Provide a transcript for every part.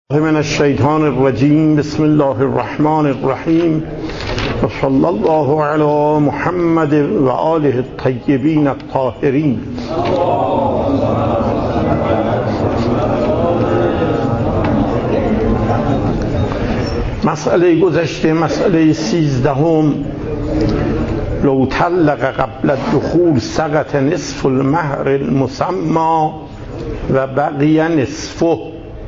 من الشیطان الرجیم. بسم الله الرحمن الرحیم و صلی الله علی محمد و آله الطیبین الطاهرین. مسئله گذشته، مسئله 13، لو طلق قبل الدخول سقط نصف المهر المسمى و بقی نصفه.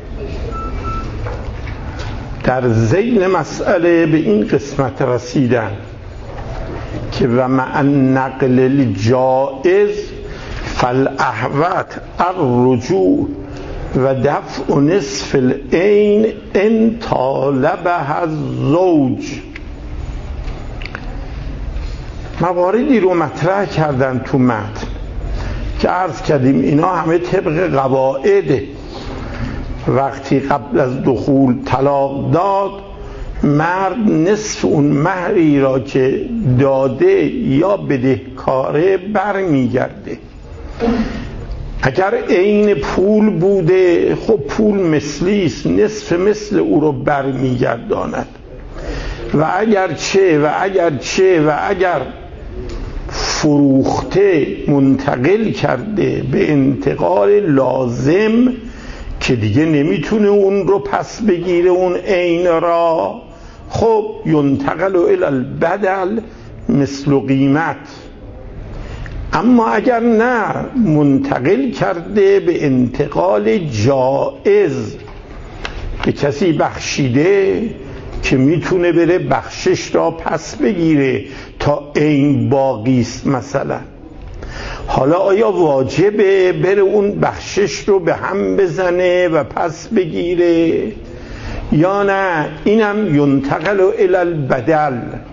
در ذیل مسئله به این قسمت رسیدن که و مع النقل الجائز فالاحوط الرجوع و دفع نصف العین ان طالبها الزوج. مواردی رو مطرح کردن تو متن که عرض کردیم اینا همه طبق قواعده. وقتی قبل از دخول طلاق داد، مرد نصف اون مهری را که داده یا بدهکاره برمیگرده. اگر عین پول بوده، خب پول مثلی است، نصف مثل او رو برمیگرداند. و اگر فروخته منتقل کرده به انتقال لازم که دیگه نمیتونه اون رو پس بگیره اون عین را، خب ینتقل الی البدل مثل قیمت. اما اگر نه، منتقل کرده به انتقال جائز، به کسی بخشیده که میتونه بره بخشش را پس بگیره تا عین باقی است مثلا. حالا آیا واجبه بره اون بخشش رو به هم بزنه و پس بگیره یا نه؟ اینم ینتقل الی البدل.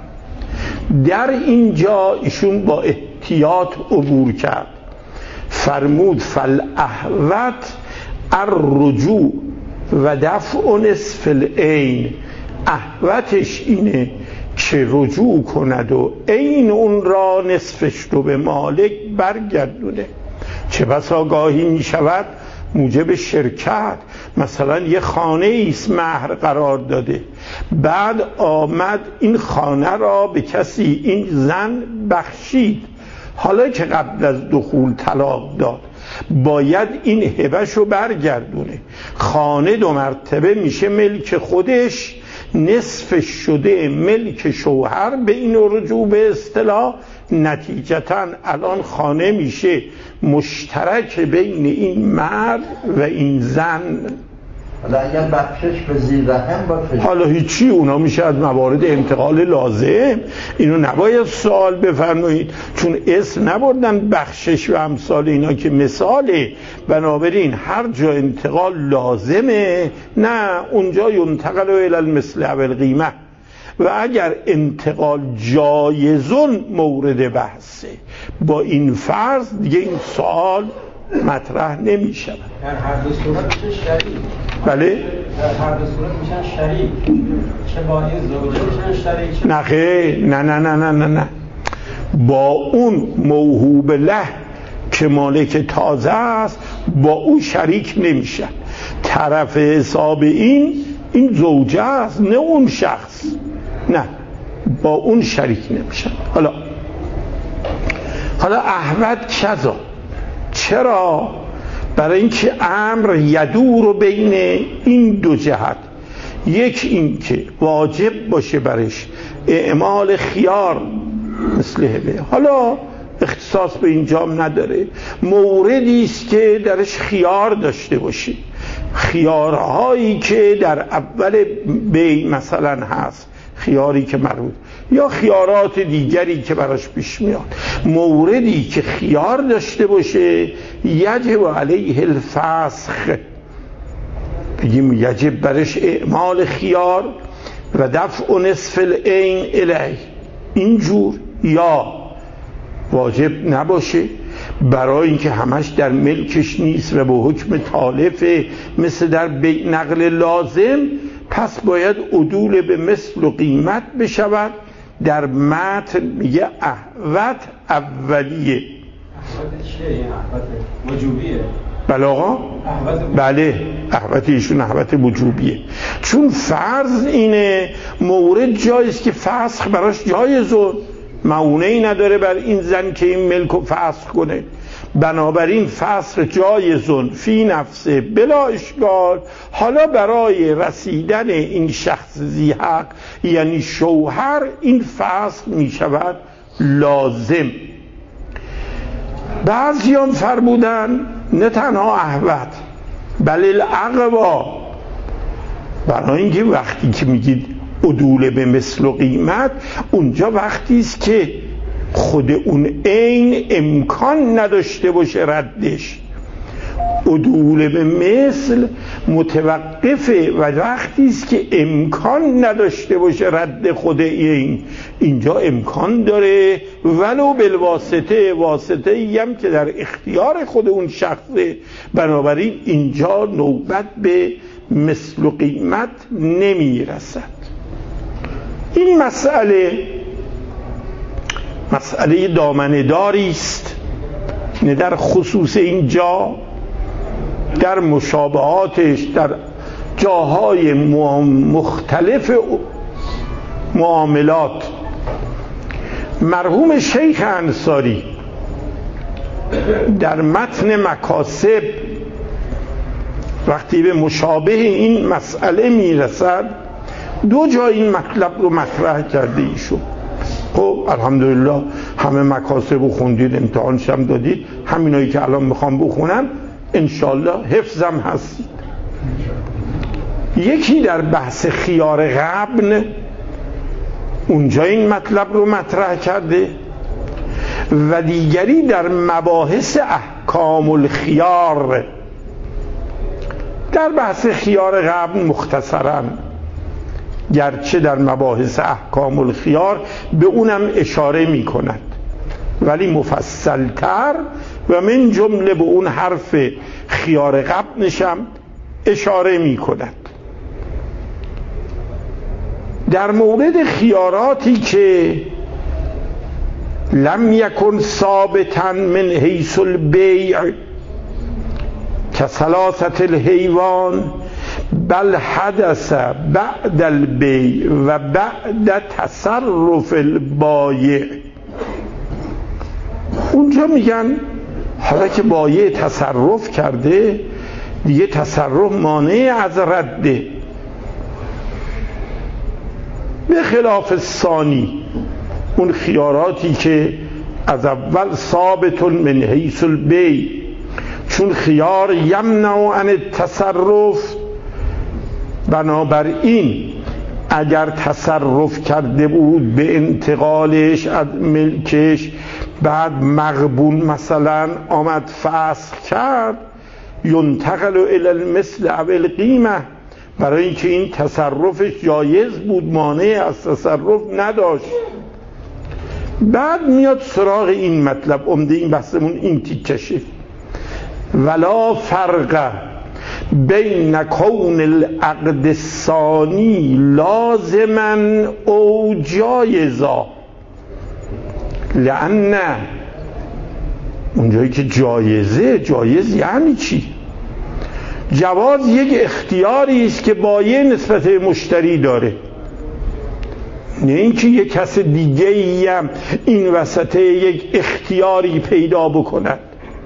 در اینجا ایشون با احتیاط عبور کرد، فرمود فالاحوط الرجوع و دفع نصف العین. احوطش اینه که رجوع کند و عین اون را نصفش رو به مالک برگردونه. چه بسا گاهی می شود موجب شرکت، مثلا یه خانه ایست مهر قرار داده، بعد آمد این خانه را به کسی، این زن بخشید، حالا که قبل از دخول طلاق داد باید این هبه‌ش رو برگردونه. خانه 2 مرتبه میشه ملک خودش، نصفش شده ملک شوهر به این رجوع به اصطلاح. نتیجتاً الان خانه میشه مشترک بین این مرد و این زن. حالا اگر بخشش به زیر رحم باشه، حالا هیچی، اونا میشه از موارد انتقال لازم. اینو نباید سوال بفرمایید، چون اسم نبردن بخشش و امثال اینا که مثاله. بنابراین هر جا انتقال لازمه، نه اونجا ینتقل الی المثل و القیمه. و اگر انتقال جایزون مورد بحثه، با این فرض دیگه این سوال مطرح نمی شود. در هر دو صورت میشه شریک. بله؟ در هر دو صورت میشن شریک، چه با این زوجه میشن شریک. نه خیر، نه با اون موهوب له که مالک تازه است با او شریک نمیشن. طرف حساب این زوجه است، نه اون شخص، نه با اون شریک نمیشن. حالا احوط کذا. چرا؟ برای اینکه امر یدور بین این دو جهت. یک این که واجب باشه برش اعمال خیار مثل هبه، حالا اختصاص به اینجام نداره، موردی است که درش خیار داشته باشه. خیارهایی که در اول بیع مثلا هست، خیاری که مربوط، یا خیارات دیگری که براش پیش میاد، موردی که خیار داشته باشه یجب علیه الفسخ، بگیم یجب برش اعمال خیار و دفع نصف العین الیه. اینجور یا واجب نباشه برای اینکه همش در ملکش نیست و به حکم تالفه مثل در بیع نقل لازم، پس باید عدول به مثل و قیمت بشود. در متن میگه احوط اولیه. احوط چیه؟ این احوط وجوبیه. بله آقا؟ بله احوط ایشون احوط وجوبیه، چون فرض اینه مورد جاییست که فسخ براش جایزه، معونه‌ای نداره بر این زن که این ملک رو فسخ کنه، بنابراین فسخ جایزون فی نفسه بلا اشکال. حالا برای رسیدن این شخص ذی حق یعنی شوهر این فسخ می شود لازم. بعضی هم فرمودن نه تنها احوط بل الاقوا، برای اینکه وقتی که میگید عدول به مثل و قیمت اونجا وقتی است که خود اون عین امکان نداشته باشه ردش. عدول به مثل متوقفه و وقتی است که امکان نداشته باشه رد خود این، اینجا امکان داره ولو بالواسطه، واسطه ای هم که در اختیار خود اون شخصه، بنابراین اینجا نوبت به مثل و قیمت نمی رسد. این مسئله دامنه‌داری است، نه در خصوص اینجا، در مشابهاتش در جاهای مختلف معاملات. مرحوم شیخ انصاری در متن مکاسب وقتی به مشابه این مسئله میرسد دو جای این مطلب رو مطرح کرده ایشون. خب الحمدلله همه مکاسب رو خوندید، امتحانش هم دادید، همینایی که الان میخوام بخونم انشالله حفظم هستید. یکی در بحث خیار غبن اونجا این مطلب رو مطرح کرده و دیگری در مباحث احکام الخیار. در بحث خیار غبن مختصراً، گرچه در مباحث احکام الخیار به اونم اشاره می کند ولی مفصلتر و من جمله به اون حرف خیار غبنشم اشاره می کند. در مورد خیاراتی که لم یکن ثابتا من حیث البیع کثلاثة الحیوان بل حدث بعد البیع و بعد تصرف البایع. اونجا میگن حالا که بایع تصرف کرده دیگه تصرف مانع از رده، به خلاف ثانی اون خیاراتی که از اول ثابت من حیث البیع، چون خیار یمنع عن التصرف، بنابراین اگر تصرف کرده بود به انتقالش از ملکش بعد مغبون مثلا آمد فسخ کرد ینتقل الی المثل او القیمه، برای اینکه این تصرفش جایز بود مانع از تصرف نداشت. بعد میاد سراغ این مطلب، عمده این بحثمون این تیکشه، ولا فرق بین کون العقد الثانی لازما او جایزا، لأن اونجایی که جایزه، جایز یعنی چی؟ جواز یک اختیاری است که بایع نسبت مشتری داره، نه اینکه یک کس دیگه ای هم این وسط یک اختیاری پیدا بکند.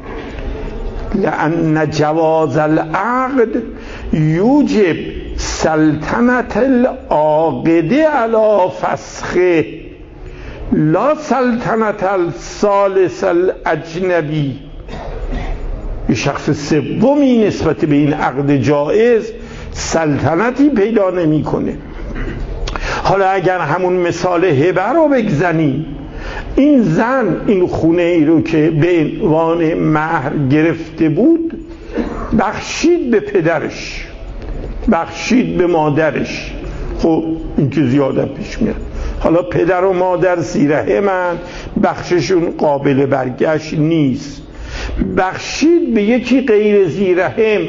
لأن جواز العقد یوجب سلطنت العاقد علی فسخه لا سلطنت الثالث الاجنبی. یه شخص سومی نسبت به این عقد جایز سلطنتی پیدا نمی کنه. حالا اگر همون مثال هبه رو بگذنیم، این زن این خونه ای رو که به عنوان مهر گرفته بود بخشید به پدرش، بخشید به مادرش. خب این که زیاده پیش میاد. حالا پدر و مادر زیرهمن، بخششون قابل برگشت نیست، بخشید به یکی غیر زیرهم،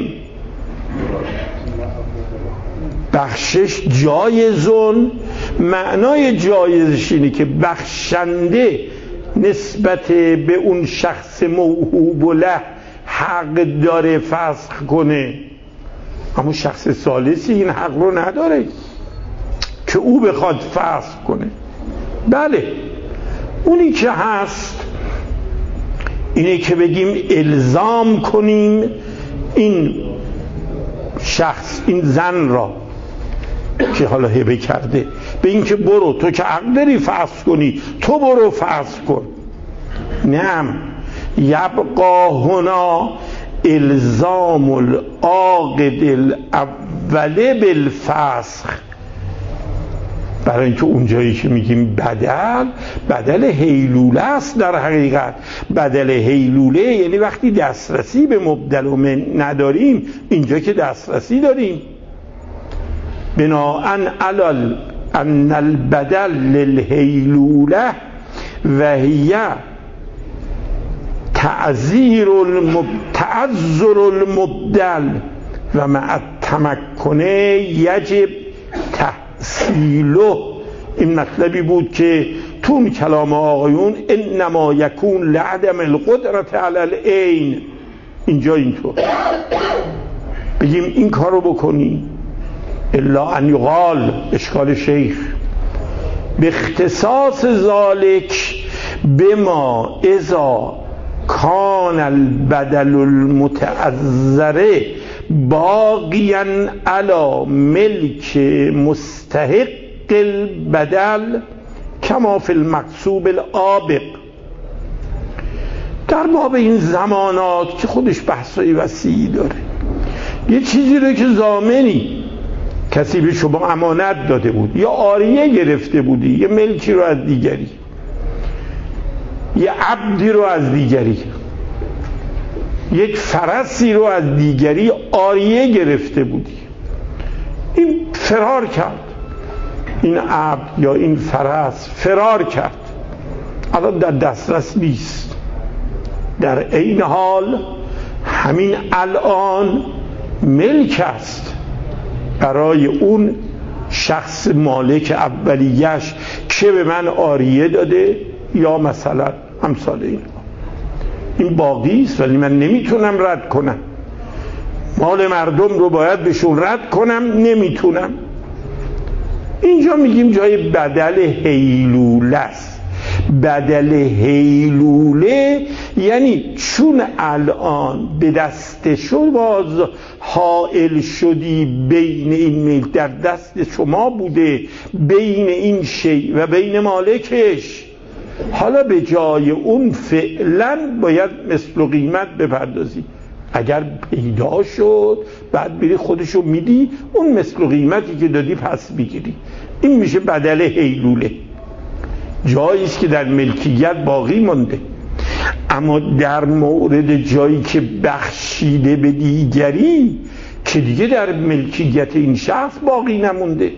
بخشش جایزون. معنای جایزش اینه که بخشنده نسبت به اون شخص موهوب له حق داره فسخ کنه، اما شخص ثالثی این حق رو نداره که او بخواد فسخ کنه. بله، اونی که هست اینه که بگیم الزام کنیم این شخص، این زن را که حالا هبه کرده به این که برو، تو که حق داری فسخ کنی، تو برو فسخ کن. نعم، یبقا هنا الزام العاقد الاول بالفسخ، برای اینکه اونجایی که میگیم بدل هیلوله است. در حقیقت بدل هیلوله یعنی وقتی دسترسی به مبدل و من نداریم، اینجا که دسترسی داریم. بناءً علی ان البدل للهیلوله و هی تعذر المبدل و مع التمکن یجب تحصیله. این مطلبی بود که تو کلام آقایون انما یکون لعدم القدرت علی العین، اینجا اینطور بگیم این کارو بکنی. الا ان یقال، اشکال شیخ، به اختصاص ذالک بما اذا کان البدل المتعذر باقیا علی ملک مستحق البدل کما فی المقصوب العابق. در باب این زمانات که خودش بحثای وسیعی داره، یه چیزی رو که ضامنی کسی به شما امانت داده بود، یا عاریه گرفته بودی، یه ملکی رو از دیگری، یه عبدی رو از دیگری، یک فرسی رو از دیگری عاریه گرفته بودی، این فرار کرد، این عبد یا این فرس فرار کرد، الان در دسترس نیست. در عین حال همین الان ملک است برای اون شخص مالک اولیش که به من عاریه داده، یا مثلا امثال این باقی است ولی من نمیتونم رد کنم. مال مردم رو باید بهشون رد کنم، نمیتونم. اینجا میگیم جای بدل هیلوله است. بدل هیلوله یعنی چون الان به دست شما حائل شدی، بین این ملک در دست شما بوده، بین این شی و بین مالکش، حالا به جای اون فعلا باید مثل و قیمت بپردازی. اگر پیدا شد بعد بری خودشو میدی، اون مثل و قیمتی که دادی پس بگیری. این میشه بدل هیلوله، جاییست که در ملکیت باقی مونده. اما در مورد جایی که بخشیده به دیگری که دیگه در ملکیت این شخص باقی نمونده،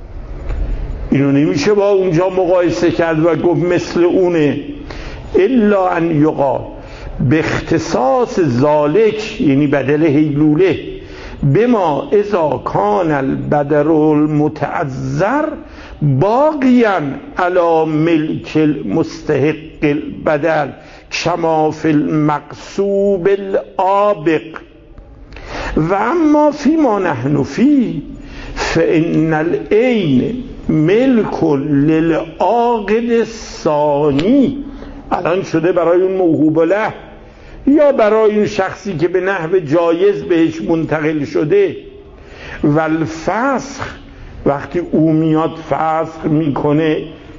اینو نمیشه با اونجا مقایسه کرد و گفت مثل اونه. الا ان یقال به اختصاص ذالک، یعنی بدل هیلوله، بما اذا کان البدل المتعذر باقیا علی ملک المستحق البدل کما فی المقصوب العابق و اما فی ما نحن فی فان العین ملک للعاقد الثانی. الان شده برای اون موهوب له یا برای اون شخصی که به نحو جایز بهش منتقل شده. و الفسخ، وقتی او میاد فسخ میکنه،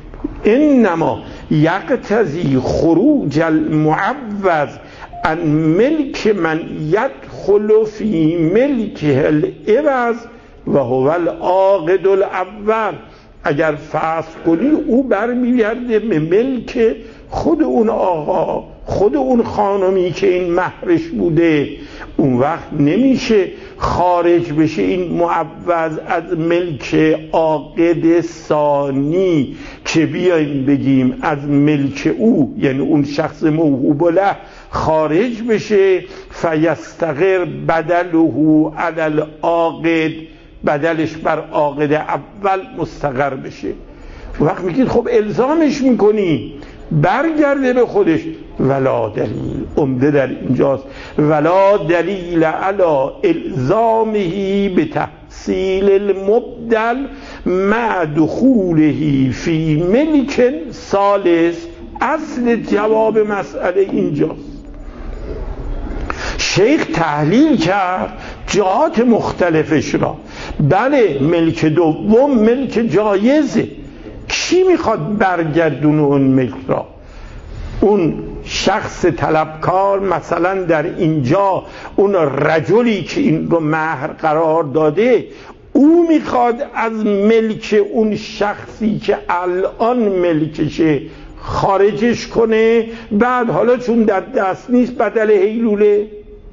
انما یقتضی خروج المعوض عن ملک من یدخل فی ملکه العوض و هو العاقد الاول. اگر فسخ کنی او برمیگرده به ملک خود اون آقا، خود اون خانمی که این مهرش بوده. اون وقت نمیشه خارج بشه این معوض از ملک عاقد ثانی که بیاییم بگیم از ملک او، یعنی اون شخص موهوب له، خارج بشه فیستقر بدله علی العاقد، بدلش بر عاقد اول مستقر بشه. وقت میگید خب الزامش میکنی، برگرده به خودش. ولا دلیل، عمده در اینجاست، ولا دلیل علی الزامه به تحصیل المبدل مع دخوله فی ملک ثالث. اصل جواب مسئله اینجاست. شیخ تحلیل کرد جهات مختلفش را. بله، ملک دوم ملک جایزه. کی میخواد برگردونه اون ملک را؟ اون شخص طلبکار، مثلا در اینجا اون رجلی که این رو مهر قرار داده، او میخواد از ملک اون شخصی که الان ملکشه خارجش کنه، بعد حالا چون در دست نیست بدل هیلوله.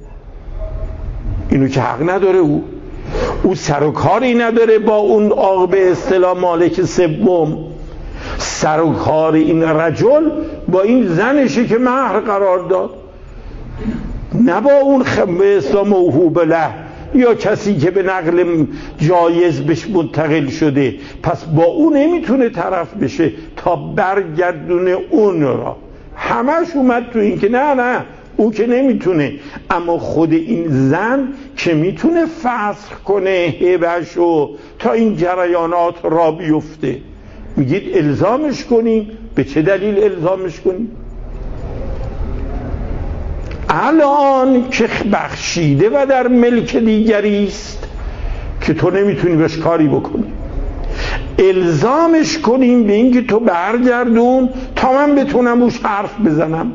اینو که حق نداره. او سر و کاری نداره با اون آقا به اصطلاح مالک سوم. سر و کار این رجل با این زنشه که مهر قرار داد، نه با اون به اصطلاح موهوب له یا کسی که به نقل جایز بهش منتقل شده. پس با اون نمیتونه طرف بشه تا برگردونه اون را. همش اومد تو این که نه او که نمیتونه، اما خود این زن که میتونه فسخ کنه هبه‌شو تا این جریانات را بیفته. میگید الزامش کنیم. به چه دلیل الزامش کنیم؟ الان که بخشیده و در ملک دیگری است که تو نمیتونی بهش کاری بکنی، الزامش کنیم به اینکه تو برگردون تا من بتونم روش حرف بزنم.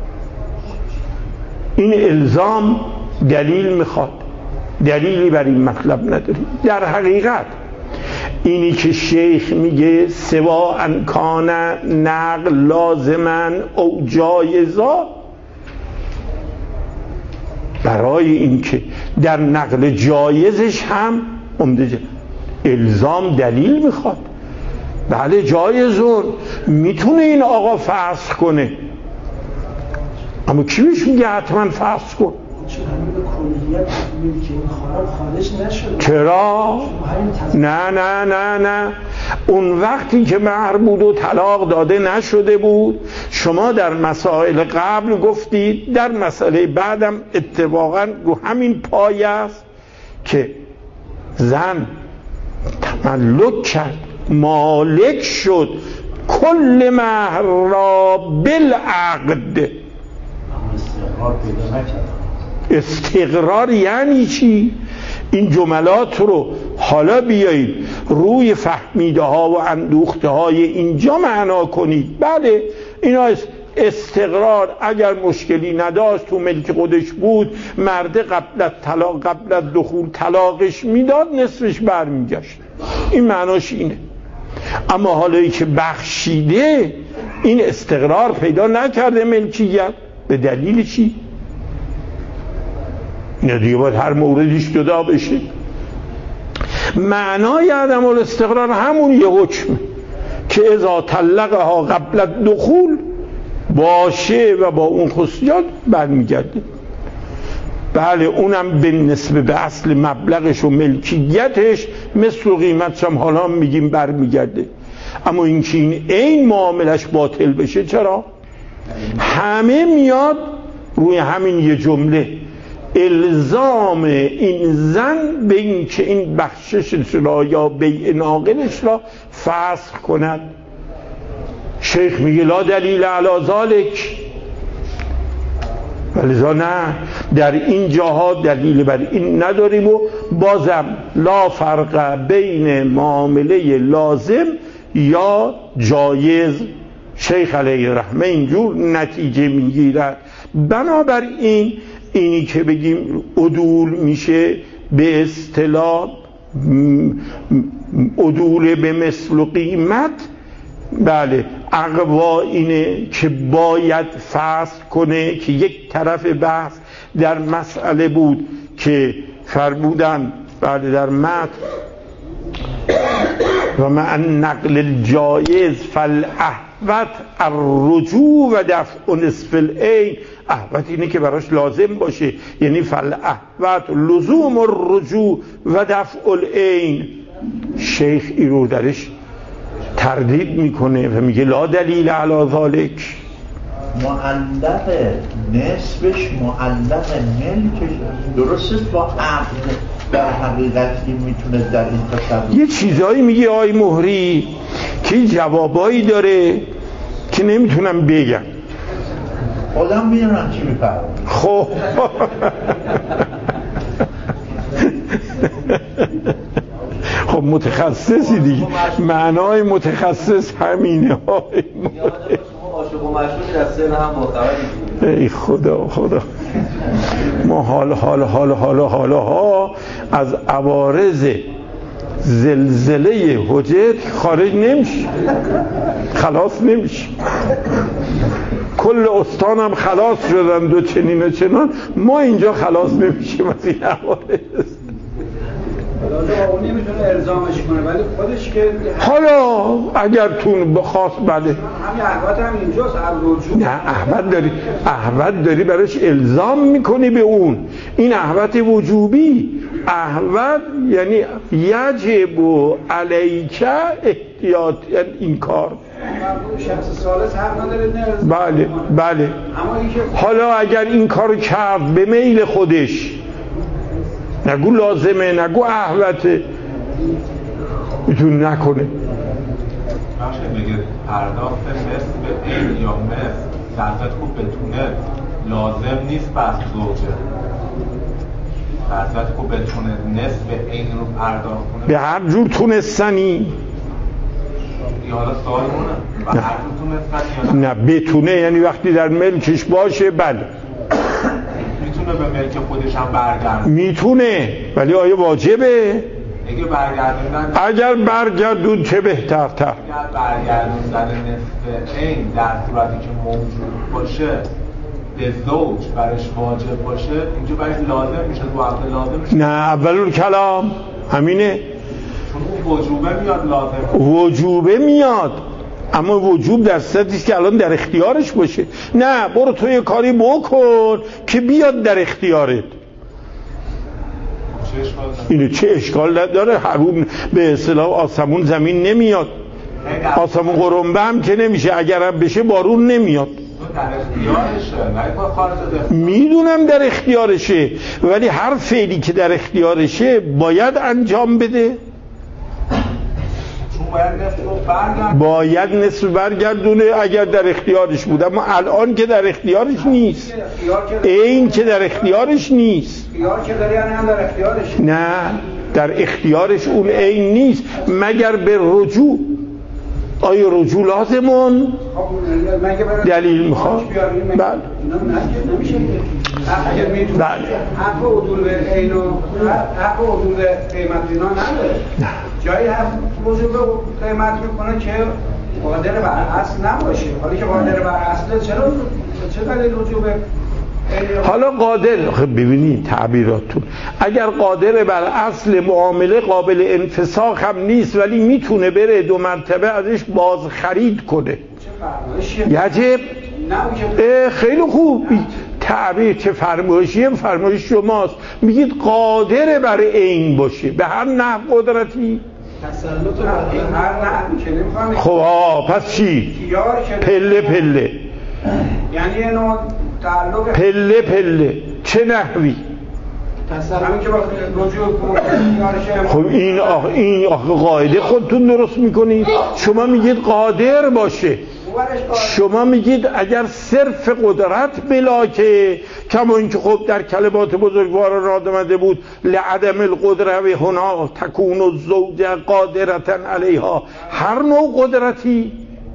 این الزام دلیل میخواد. دلیلی بر این مطلب نداری. در حقیقت اینی که شیخ میگه سوا ان کان نقل لازما او جایزا، برای اینکه در نقل جایزش هم عمده الزام دلیل میخواد. بله جایزون میتونه این آقا فسخ کنه، اما کی بهش میگه حتما فسخ کن؟ چرا؟ نه اون وقتی که مهر بود و طلاق داده نشده بود، شما در مسائل قبل گفتید، در مسئله بعدم اتفاقا همین پایه است که زن تملک کرد، مالک شد کل مهر را بالعقد. استقرار یعنی چی؟ این جملات رو حالا بیایید روی فهمیده ها و اندوخته های اینجا معنا کنید. بله اینا استقرار اگر مشکلی نداشت، تو ملک خودش بود، مرد قبل از دخول طلاقش میداد، نصفش برمیگشت. این معناش اینه. اما حالا که بخشیده، این استقرار پیدا نکرده ملکیت، به دلیل چی؟ اینا دیگه باید هر موردیش جدا بشه. معنای عدم الاستقرار همون یه حکم که اذا طلقها قبل الدخول باشه و با اون خصوصیات برمیگرده. بله اونم به نسبه به اصل مبلغش و ملکیتش مثل قیمتش هم حالا میگیم برمیگرده. اما این معاملش باطل بشه چرا؟ همه میاد روی همین یه جمله، الزام این زن به این که این بخشش را یا بیع ناقلش را فسخ کند. شیخ میگه لا دلیل علی ذالک، ولذا نه، در این جاها دلیل بر این نداریم و بازم لا فرق بین معامله لازم یا جایز. شیخ علیه رحمه اینجور نتیجه میگیرد. بنابراین اینی که بگیم عدول میشه به اصطلاح عدول به مثل و قیمت، بله اقوا اینه که باید فصل کنه که یک طرف بحث در مسئله بود که فرمودن بعد در متن و مع نقل الجایز فالاحوط الرجوع و دفع نصف العین. احوط اینه که براش لازم باشه، یعنی فالاحوط لزوم الرجوع و دفع العین. شیخ این رو درش تردید میکنه و میگه لا دلیل علی ذالک. معلق نسبش معلق ملکش درست با عقل در حقیقت این میتونه در این تصور یه چیزایی میگه آی مهری که جوابایی داره که نمیتونم بگم. خودم میدونم چی میفرم. خب خب متخصصی دیگه، معنای متخصص همینه. عاشق و معشوقی در سن هم باخبری. ای خدا ما حالا از عوارض زلزله حجت خارج نمیشه، خلاص نمیشه. کل استانم خلاص شدن دو چنین و چنان، ما اینجا خلاص نمیشیم از این عوارض. اون نمیتونه الزامش کنه ولی خودش که حالا اگر تون بخواست بله همین احوت هم اینجاست. رجوع نه احوت داری براش الزام میکنی به اون. این احوت وجوبی، احوت یعنی یجب علیک احتیاط این کار. شخص ثالث حق نداره بله اما اینکه حالا اگر این کارو کرد به میل خودش، نگو لازمه نگو احوته، میتونه نکنه. باشه بگه پرداخت مثل به این یا مثل لحظت خوب بتونه لازم نیست بس زوجه. لحظت خوب بتونه نصف این رو پرداخت کنه به هر جور تونستنی. یا حالا سوال مونه و هر جور تونستنی یا نه بتونه یعنی وقتی در ملکش باشه بله میتونه به ملک خودش هم برگردونه. میتونه ولی آیا واجبه؟ اگه برگردوندن اگر برگردون چه بهترتر. اگر برگردوندن نصف این در صورتی که موجود باشه به زوج برش واجب باشه، اینجا برش لازم میشه، تو عقل لازم میشه. نه اول کلام همینه، چون اون وجوبه میاد لازم. وجوبه میاد اما وجوب در صورتیست که الان در اختیارش باشه. نه برو تو یه کاری بکن که بیاد در اختیارت. اینو چه اشکال داره؟ حروم به اصطلاح آسمون زمین نمیاد، آسمون قرنبه هم که نمیشه، اگرم بشه بارون نمیاد. در اختیارشه، نه خارج. میدونم در اختیارشه ولی هر فعلی که در اختیارشه باید انجام بده. باید نصف برگردونه اگر در اختیارش بود، اما الان که در اختیارش نیست. این که در اختیارش نیست. اختیار که داری هم در اختیارش. نه در اختیارش اون این نیست مگر به رجوع. آیا رجوع لازمون؟ دلیل میخواد؟ بله بله حق عدول به عین و حق عدول قیمت اینا نداره. جایی حق رجوع به قیمت میکنه که قادر بر اصل نباشه. حالا که قادر بر اصله چه دلیل رجوع به حالا قادر ببینید تعبیراتون، اگر قادر بر اصل معامله قابل انفساخ هم نیست ولی میتونه بره 2 مرتبه ازش باز خرید کنه یجب. خیلی خوب تعبیر چه فرمایشیه؟ فرمایش شماست، میگید قادر بر این باشه به هر نحو قدرتی. تسلط بر هر نحوی که نمیخوام. خب پس چی؟ پله پله یعنی یه نوع تعلق پله پله چه نحوی؟ همین که با رجوع خب این آخه قاعده خودتون درست میکنید. شما میگید قادر باشه، شما میگید اگر صرف قدرت بلاکه، کما اینکه خب در کلمات بزرگواران را آمده بود لعدم القدره و هنا تکون الزوجه قادرتن علیها، هر نوع قدرتی.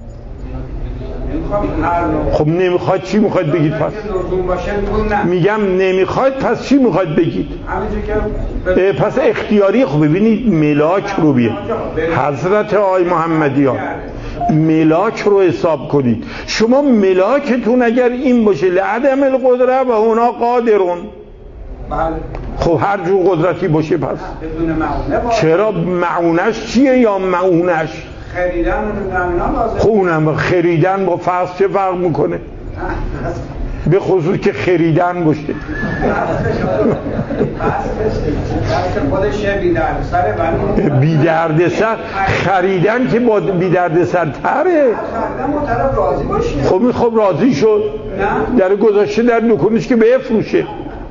خب نمیخواد چی میخواد بگید پس؟ میگم نمیخواد پس چی میخواد بگید؟ پس اختیاری. خب ببینید ملاک رو بیاد حضرت آی محمدیان، ملاک رو حساب کنید. شما ملاکتون اگر این باشه لعدم القدره و هنا قادرون، خب هر جور قدرتی باشه پس چرا معونش چیه یا معونش؟ خریدن خب اونم خریدن با فرض چه فرق میکنه؟ به خصوص که خریدن باشه. خودش بی دردسره ولی بی دردسر خریدن که با بی دردسر تره. خریدن با طرف راضی باشه. خب راضی شد، در گذاشته در دکونش که بفروشه.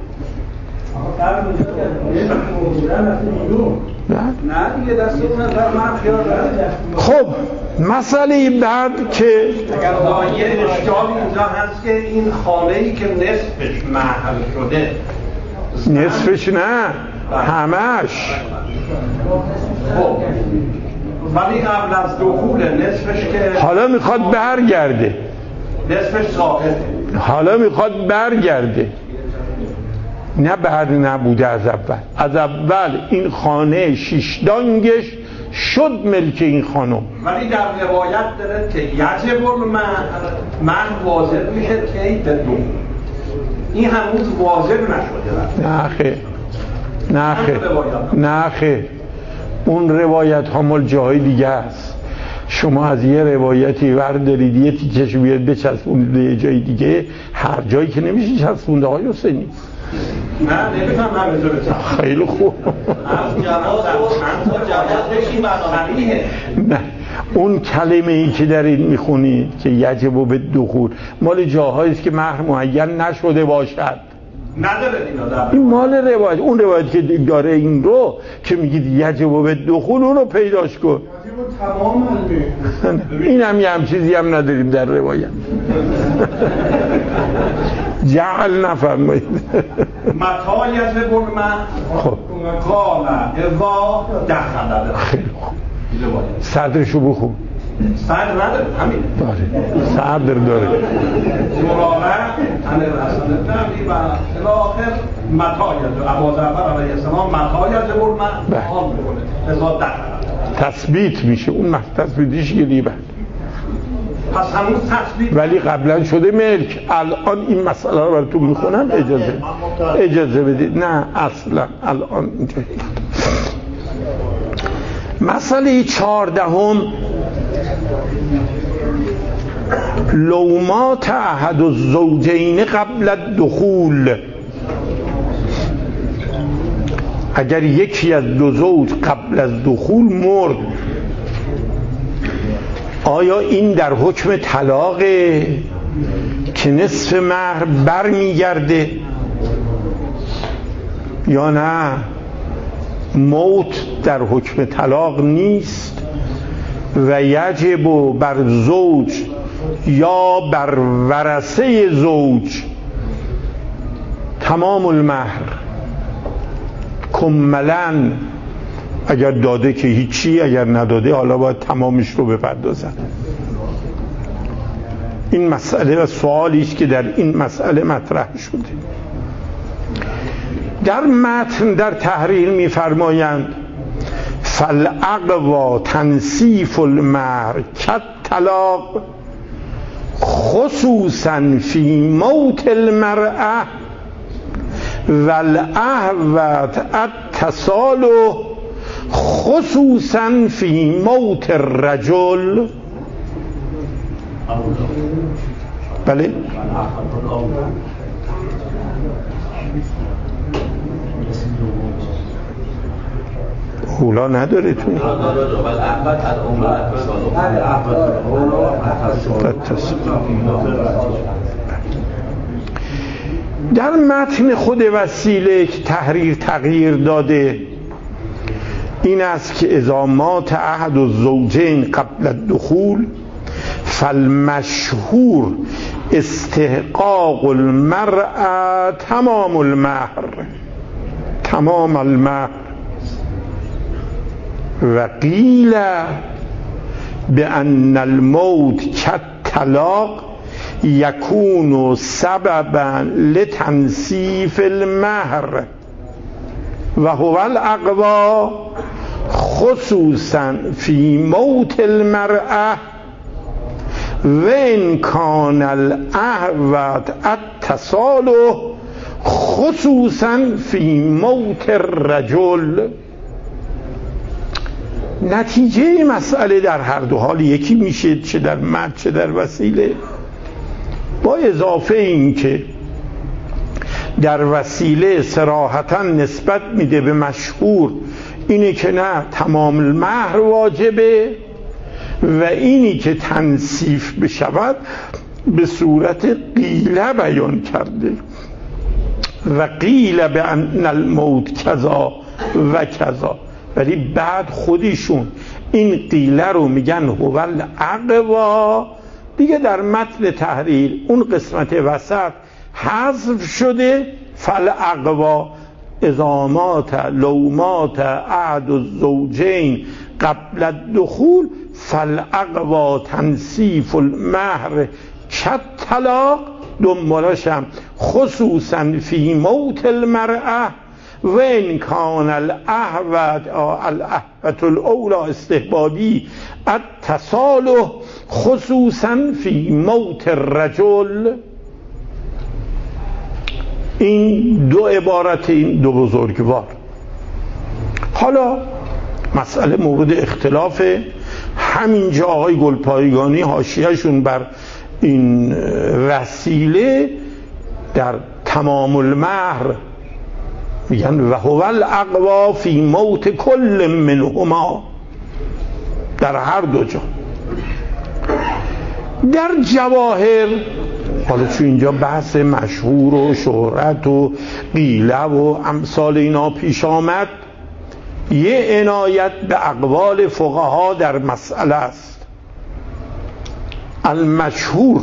نه دیگه دست اون نظر من خیال دارم. خب مسئله بعد که یه اشکالی اینجا هست که این خانه‌ای که نصفش محل شده، نصفش نه همش، خب ولی قبل از دخول نصفش که حالا میخواد برگرده، نصفش ثابته، حالا میخواد برگرده، نه بعد نبوده از اول این خانه شیشدانگش شد ملک این خانم. ولی در روایت داره که یجب من واجب میشه که بدون این هنوز واجب نشده. نه خیر اون روایت ها مال جاهای دیگه است. شما از یه روایتی وردارید یه تیکش بیاد بچسبونید به جای دیگه، هر جایی که نمیشه چسبونده آقای حسینی. نه نمیتونم همینجا بچسبونم. خیلی خوب. از جواز این صحیحه. نه اون کلمه ای که در این میخونید که یجب به دخول مال جاهایی است که مهر معین نشده باشد. نداره این مال روایت، اون روایت که داره این رو که میگید یجب به دخول اون رو پیداش کن. این هم یه هم چیزی هم نداریم در روایت. جعل نفرمایید. متا یجب خب قال اذا دخل. خیلی خوب. صدرشو بخون. صدر نداره همین داره، صدر داره. مراغه عن الحسن بن علی و الی آخر متا یجب ابوذر علیه السلام متا یجب المال میکنه اذا دخل، تثبیت میشه اون تثبیتش گریبه. پس همون تثبیت ولی قبلا شده ملک. الان این مسئله رو براتون میخونم، اجازه بدید. نه اصلا الان اینجا مسئله 14 لومات احد الزوجین قبل الدخول. اگر یکی از دو زوج قبل از دخول مرد، آیا این در حکم طلاقه که نصف مهر بر میگرده یا نه موت در حکم طلاق نیست و یجب بر زوج یا بر ورثه زوج تمام المهر کملا، اگر داده که هیچی، اگر نداده حالا باید تمامش رو بپردازن. این مسئله و سوالی است که در این مسئله مطرح شده. در متن در تحریر می‌فرمایند فالاقوا تنصیف المهر کالطلاق خصوصا فی موت المرأة والاحوط التصالح خصوصا فی موت الرجل. بله اولا نداره توی در متن خود وسیله که تحریر تغییر داده این است که اذا مات احد الزوجین قبل الدخول فالمشهور استحقاق المرأة تمام المهر و قیل بأن الموت كالطلاق يكون سببا لتنصيف المهر وهو الأقوى خصوصا في موت المرأة وإن كان الأحوط التصالح خصوصا في موت الرجل. نتیجه مسئله در هر دو حال یکی میشه، چه در متن چه در وسیله. با اضافه این که در وسیله صراحتاً نسبت میده به مشهور اینه که نه تمام المهر واجبه و اینی که تنصیف بشود به صورت قیله بیان کرده و قیل به ان الموت کذا و کذا، ولی بعد خودشون این قیله رو میگن هو الاقوا. دیگه در متن تحریر اون قسمت وسط حذف شده، فالاقوا اذا مات لو مات احد الزوجین قبل الدخول فالاقوا تنصیف المهر کالطلاق، دنبالشم خصوصا فی موت المرأة و ان کان الاحوط الاولی استحبابی التصالح خصوصا فی موت الرجل. این دو عبارت، این دو بزرگوار. حالا مسئله مورد اختلاف، همینجا آقای گلپایگانی حاشیه‌شون بر این وسیله در تمام المهر میگن و هو الاقوا فی موت کل منهما، در هر دو جا. در جواهر حالا چون اینجا بحث مشهور و شهرت و قیله و امثال اینا پیش آمد، یه عنایت به اقوال فقها در مسئله است. المشهور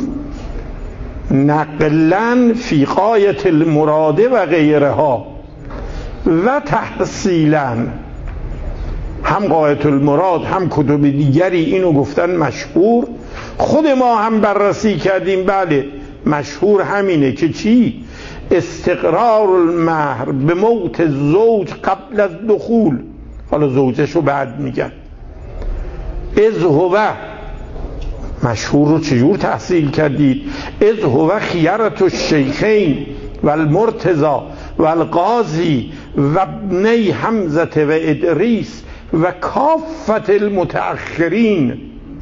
نقلا فی غایت المراد و غیرها و تحصیلا، هم غایت المراد هم کتب دیگری اینو گفتن مشهور، خود ما هم بررسی کردیم. بله مشهور همینه که چی؟ استقرار المهر به موت زوج قبل از دخول، حالا زوجشو بعد میگن. از هو، مشهور رو چجور تحصیل کردید؟ از هو خیرت الشیخین و المرتضی و القاضی و ابنی حمزه و ادریس و کافت المتأخرین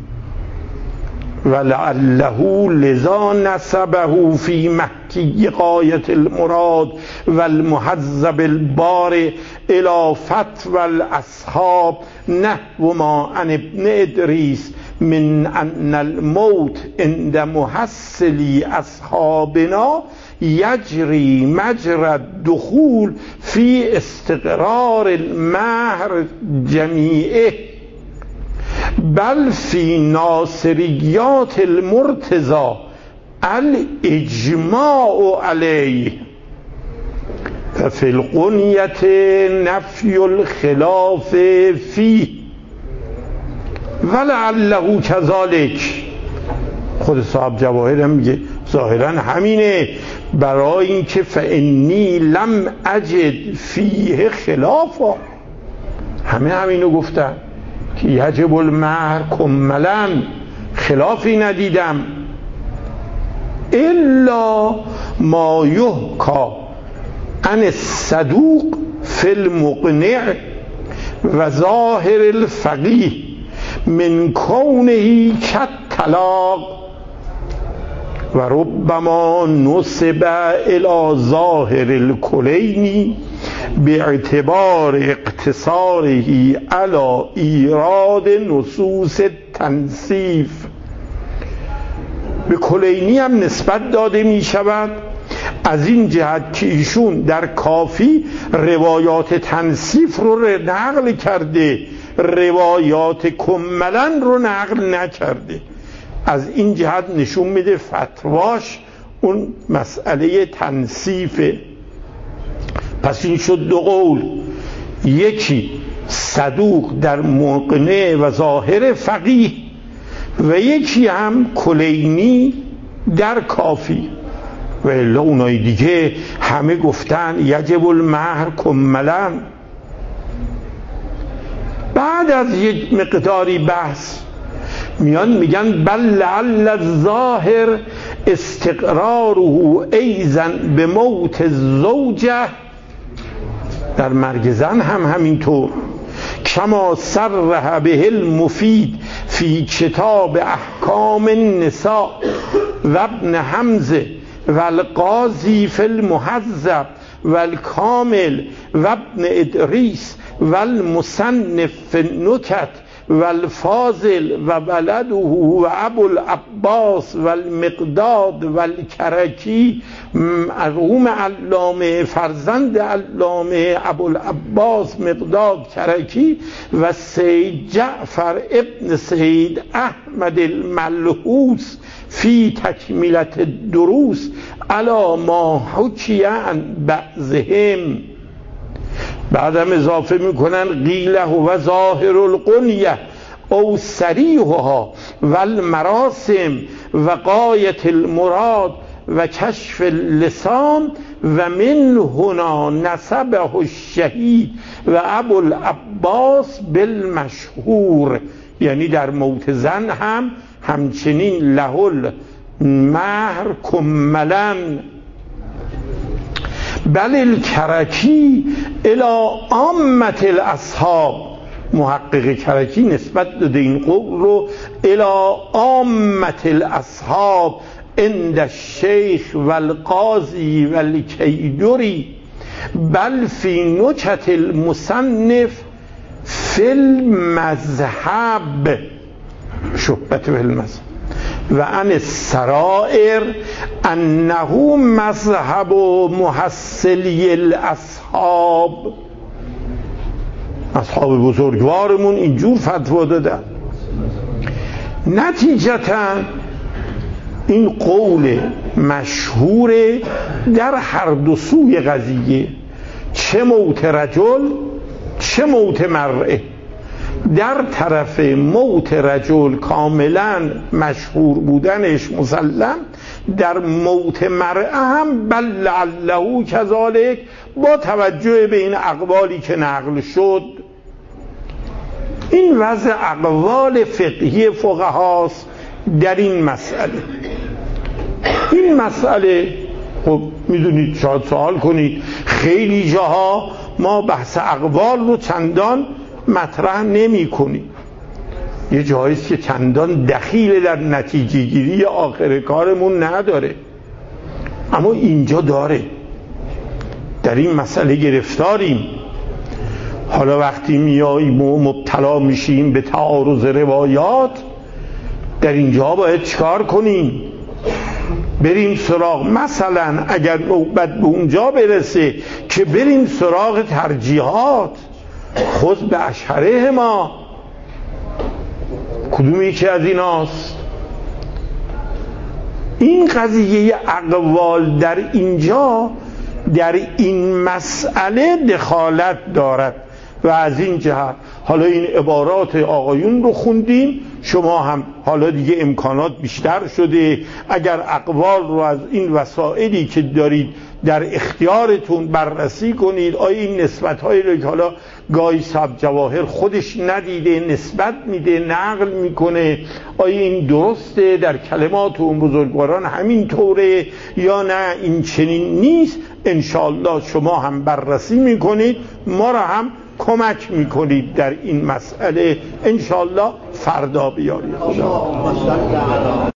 ولعله لذا نسبه فی مکی غایت المراد و المحذب البار الى فتوى الاصحاب نحو ما عن ابن ادریس من ان الموت عند محصلی اصحابنا یجری مجرى الدخول فی استقرار المهر جمیعه بل فی ناصریات المرتضی الاجماع علیه و فی القنیت نفی الخلاف فیه ولعله کذالک. خود صاحب جواهر هم میگه ظاهرا همینه، برای اینکه فانی لم اجد فیه خلافا، همه همینو گفتن که یجب المهر کملا، خلافی ندیدم. الا ما یحکا عن الصدوق فی المقنع و ظاهر الفقیه من کونه کالطلاق و ربما نسب الى ظاهر الکلینی باعتبار اقتصاره على ایراد نصوص تنصیف. به کلینی هم نسبت داده می شود از این جهت که ایشون در کافی روایات تنصیف رو نقل کرده، روایات کملا رو نقل نکرده. از این جهت نشون میده فتواش اون مسئله تنصیفه. پس این شد دو قول، یکی صدوق در مقنع و ظاهر فقیه و یکی هم کلینی در کافی. و الا اونای دیگه همه گفتن یجب المهر کملا. بعد از یک مقداری بحث میان میگن بل لعل الظاهر استقراره ایضا به موت الزوجه، در مرگ زن هم همینطور، کما صرح به المفید فی کتاب احکام النساء و ابن حمزه و القاضی فی المهذب و الکامل و ابن ادریس و المصنف فی النکت و الفاضل و ولده و ابو العباس و المقداد و الکرکی مرحوم علامه فرزند علامه ابو العباس مقداد کرکی و سید جعفر ابن سید احمد الملحوس فی تکمیلت الدروس علی ما حکی عن بعضهم. بعدم اضافه میکنن قیله و ظاهر القنیه او صریحها و المراسم و غایت المراد و کشف اللسان و من هنا نسبه الشهید و ابو العباس بالمشهور. یعنی در موت زن هم همچنین له المهر کملا. بل الکرکی الی عامة الاصحاب، محقق کرکی نسبت داده این قول رو الی عامة الاصحاب عند الشیخ و القاضی و الکیدری بل فی نکت المصنف فی المذهب شبهت فی المذهب و عن السرائر انه مذهب محصلی الاصحاب. اصحاب بزرگوارمون اینجور فتوا دادن. نتیجتا این قول مشهور در هر دو سوی قضیه، چه موت رجل چه موت مرأه. در طرف موت رجل کاملا مشهور بودنش مسلم، در موت مرأه هم بل لعله کذالک با توجه به این اقوالی که نقل شد. این وضع اقوال فقهی فقهاست در این مسئله. این مسئله خب میدونید، شاید سوال کنید خیلی جاها ما بحث اقوال رو چندان مطرح نمی کنیم، یه جاییست که چندان دخیل در نتیجه گیری آخر کارمون نداره، اما اینجا داره. در این مسئله گرفتاریم. حالا وقتی میاییم و مبتلا میشیم به تعارض روایات، در اینجا باید چکار کنیم؟ بریم سراغ، مثلا اگر نوبت به اونجا برسه که بریم سراغ ترجیحات، خود به اشهره ما کدوم یکی از ایناست؟ این قضیه اقوال در اینجا در این مسئله دخالت دارد و از این جهت حالا این عبارات آقایون رو خوندیم. شما هم حالا دیگه امکانات بیشتر شده، اگر اقوال رو از این وسائلی که دارید در اختیارتون بررسی کنید. آیا این نسبت‌هایی رو که حالا گاهی صاحب جواهر خودش ندیده نسبت میده، نقل میکنه، آیا این درسته؟ در کلمات اون بزرگواران همین طوره یا نه این چنین نیست؟ انشاءالله شما هم بررسی میکنید، ما را هم کمک میکنید در این مسئله. انشاءالله فردا بیارید.